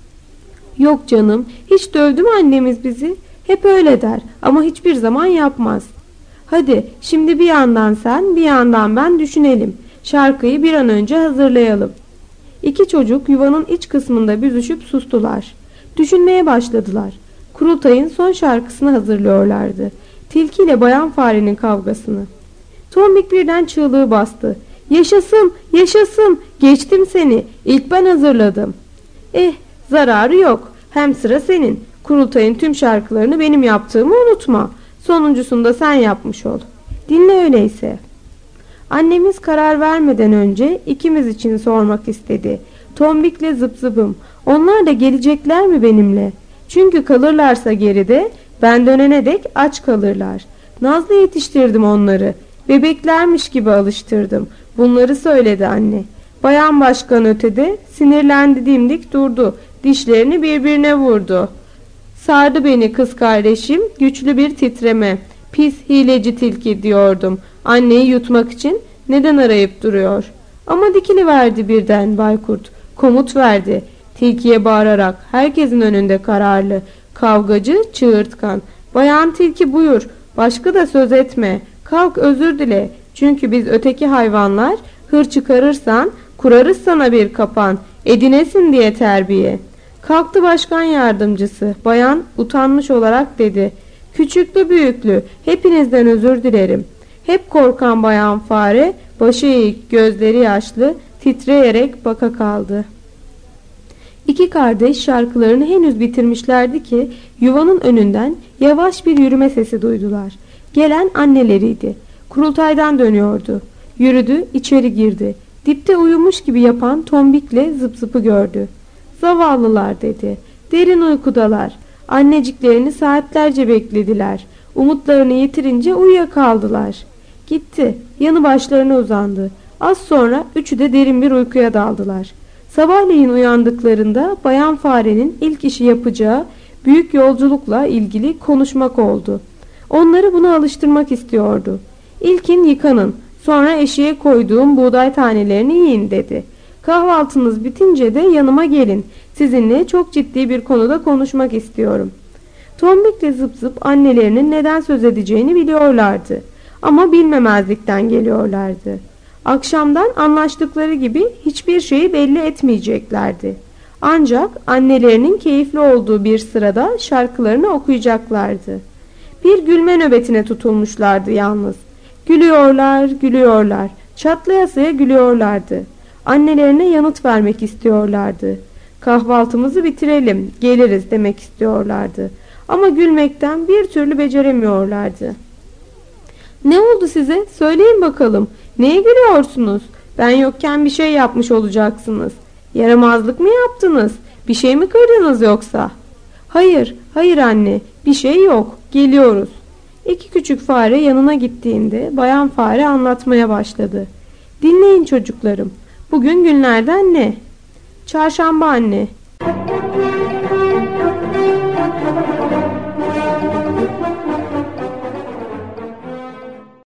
Yok canım. Hiç dövdü mü annemiz bizi? Hep öyle der ama hiçbir zaman yapmaz. Hadi şimdi bir yandan sen bir yandan ben düşünelim. Şarkıyı bir an önce hazırlayalım. İki çocuk yuvanın iç kısmında büzüşüp sustular. Düşünmeye başladılar. Kurultayın son şarkısını hazırlıyorlardı. Tilki ile bayan farenin kavgasını. Tombik birden çığlığı bastı. Yaşasın, yaşasın, geçtim seni. İlk ben hazırladım. Eh, zararı yok. Hem sıra senin. Kurultayın tüm şarkılarını benim yaptığımı unutma. Sonuncusunu da sen yapmış ol. Dinle öyleyse. Annemiz karar vermeden önce ikimiz için sormak istedi. Tombik'le Zıp Zıp'ım. Onlar da gelecekler mi benimle? Çünkü kalırlarsa geride, ben dönene dek aç kalırlar. Nazlı yetiştirdim onları. Bebeklermiş gibi alıştırdım. Bunları söyledi anne. Bayan başkan ötede sinirlendi, dimdik durdu. Dişlerini birbirine vurdu. Sardı beni kız kardeşim, güçlü bir titreme. Pis hileci tilki diyordum. Anneyi yutmak için neden arayıp duruyor? Ama dikiliverdi birden Baykurt. Komut verdi. Tilkiye bağırarak, herkesin önünde kararlı. Kavgacı, çığırtkan. Bayan tilki buyur, başka da söz etme. Kalk özür dile. Çünkü biz öteki hayvanlar hır çıkarırsan kurarız sana bir kapan. Edinesin diye terbiye. Kalktı başkan yardımcısı. Bayan utanmış olarak dedi. Küçüklü büyüklü hepinizden özür dilerim. Hep korkan bayan fare başı eğik, gözleri yaşlı, titreyerek baka kaldı. İki kardeş şarkılarını henüz bitirmişlerdi ki yuvanın önünden yavaş bir yürüme sesi duydular. Gelen anneleriydi. Kurultaydan dönüyordu. Yürüdü, içeri girdi. Dipte uyumuş gibi yapan Tombik'le Zıp Zıp'ı gördü. Zavallılar dedi. Derin uykudalar. Anneciklerini saatlerce beklediler. Umutlarını yitirince uyuyakaldılar. Gitti. Yanı başlarına uzandı. Az sonra üçü de derin bir uykuya daldılar. Sabahleyin uyandıklarında Bayan Fare'nin ilk işi yapacağı büyük yolculukla ilgili konuşmak oldu. Onları buna alıştırmak istiyordu. İlkin yıkanın, sonra eşiğe koyduğum buğday tanelerini yiyin dedi. Kahvaltınız bitince de yanıma gelin. Sizinle çok ciddi bir konuda konuşmak istiyorum. Tombik'le Zıp Zıp annelerinin neden söz edeceğini biliyorlardı. Ama bilmemezlikten geliyorlardı. Akşamdan anlaştıkları gibi hiçbir şeyi belli etmeyeceklerdi. Ancak annelerinin keyifli olduğu bir sırada şarkılarını okuyacaklardı. Bir gülme nöbetine tutulmuşlardı yalnız. Gülüyorlar, gülüyorlar, çatlayasıya gülüyorlardı. Annelerine yanıt vermek istiyorlardı. Kahvaltımızı bitirelim, geliriz demek istiyorlardı. Ama gülmekten bir türlü beceremiyorlardı. Ne oldu size? Söyleyin bakalım. Neye gülüyorsunuz? Ben yokken bir şey yapmış olacaksınız. Yaramazlık mı yaptınız? Bir şey mi kırdınız yoksa? Hayır, hayır anne, bir şey yok. Geliyoruz. İki küçük fare yanına gittiğinde Bayan Fare anlatmaya başladı. Dinleyin çocuklarım. Bugün günlerden ne? Çarşamba anne.